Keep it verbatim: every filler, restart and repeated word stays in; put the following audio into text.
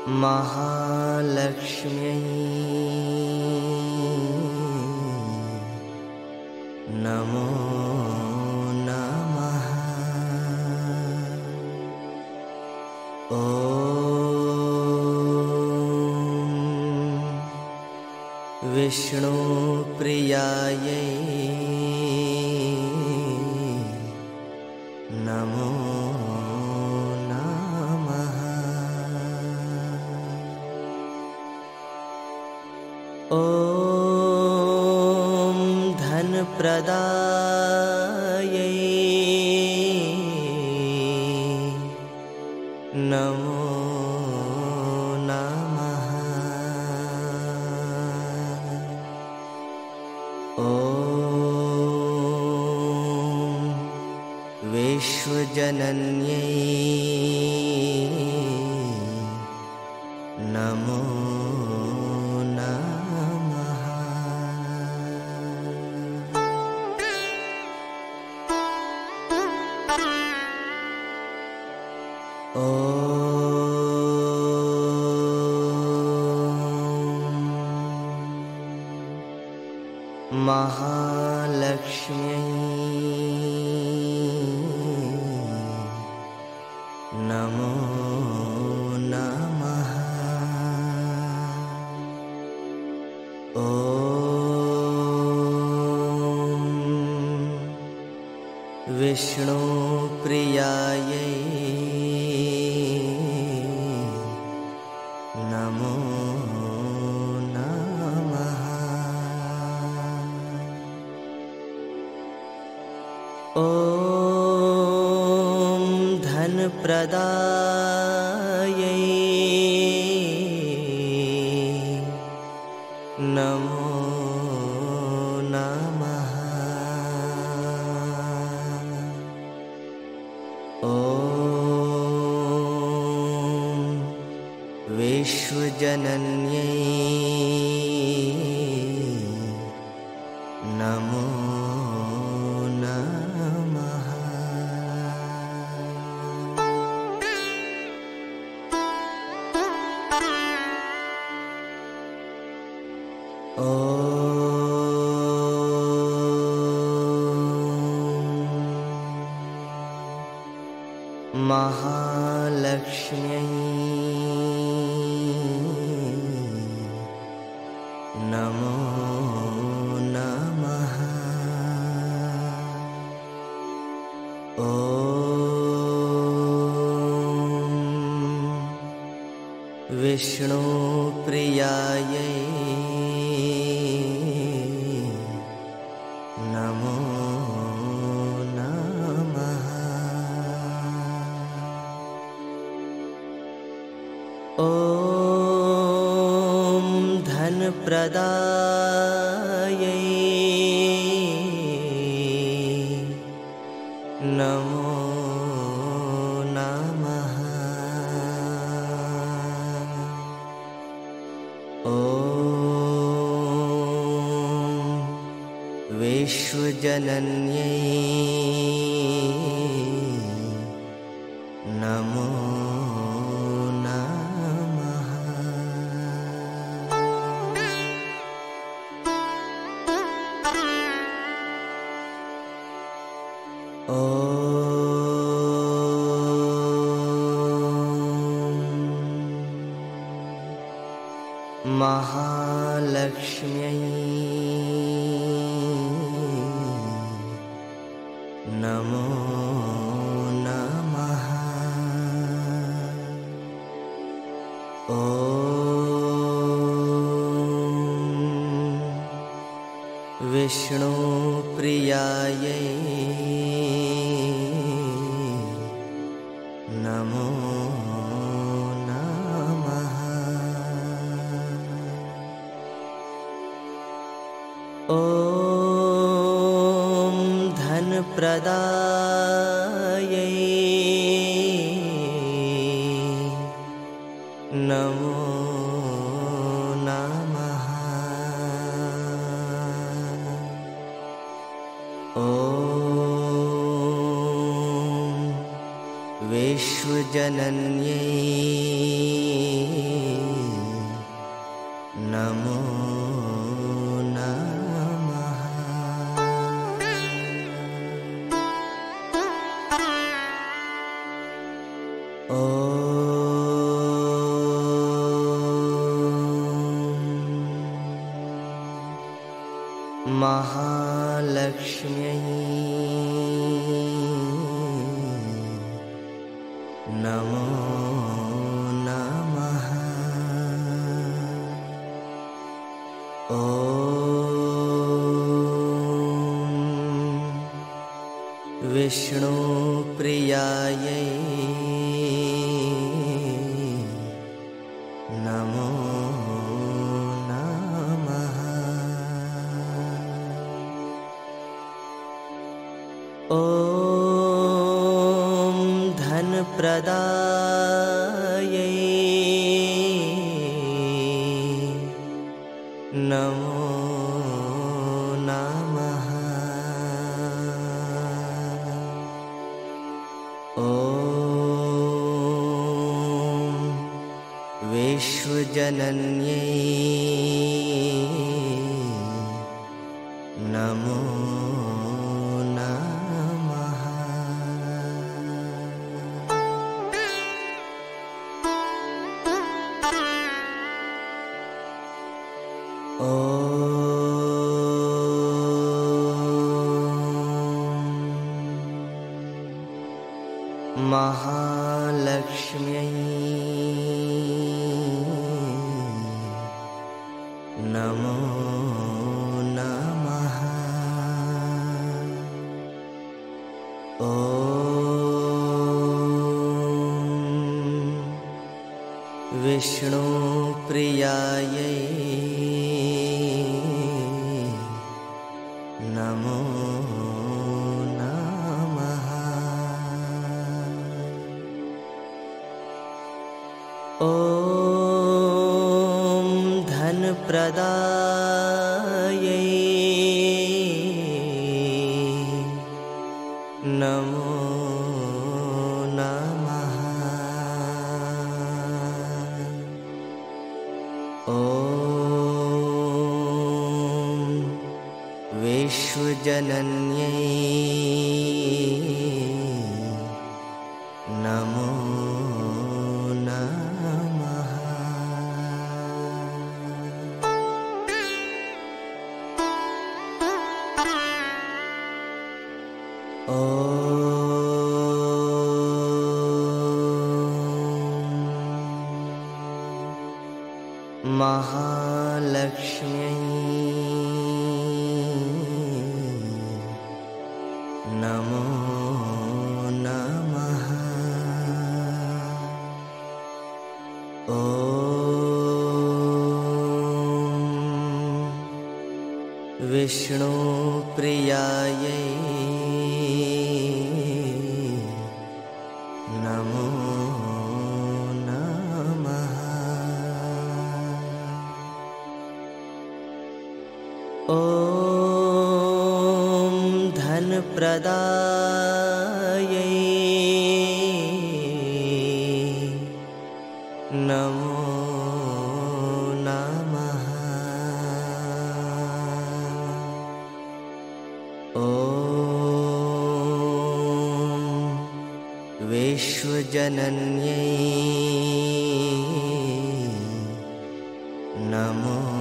महालक्ष्म्यै नमो नमः। ॐ विष्णुप्रियायै नमो नमः। ॐ धनप्रदायै नमो नमः। ॐ विश्वजनन्यै नमो नमः। ॐ महालक्ष्म्यै नमो नमः। ॐ विष्णुप्रियायै नमो नमः। ॐ धनप्रदायै नमो नमः। ॐ विश्वजनन्यै नमो नमः। ॐ महालक्ष्म्यै नमो नमः। ॐ विष्णुप्रियायै नमो नमः। ॐ धनप्रदायै नमो नमः। ॐ विश्वजनन्यै नमो नमः। ॐ महालक्ष्म्यै नमो नमः। ॐ विष्णुप्रियायै नमो नमः। ॐ धनप्रदायै नमो नमः। ॐ विश्वजनन्यै नमो नमः। ॐ महालक्ष्म्यै नमो नमः। ॐ विष्णुप्रियायै नमो नमः। ॐ धनप्रदायै नमो नमः। ॐ विश्वजनन्यै नमो नमः। ॐ महालक्ष्म्यै नमो नमः। ॐ विष्णुप्रियायै नमो नमः। ॐ धनप्रदायै नमो नमः। ॐ विश्वजनन्यै नमो नमः। ॐ महालक्ष्म्यै नमो नमः। ॐ विष्णुप्रियायै नमो नमः। ॐ धनप्रदायै नमो नमः। ॐ विश्वजनन्यै नमो